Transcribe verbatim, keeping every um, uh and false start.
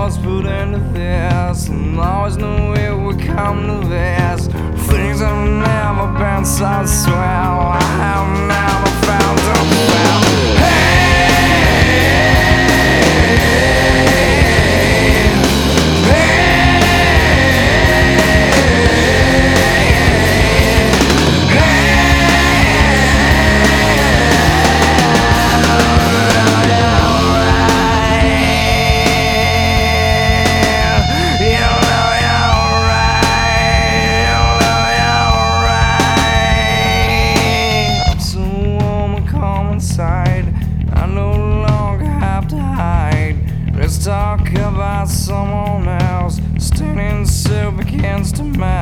was put into this, and always knew it would come to this. Things have never been so swell. I have never felt a well. I no longer have to hide. Let's talk about someone else standing so against a man.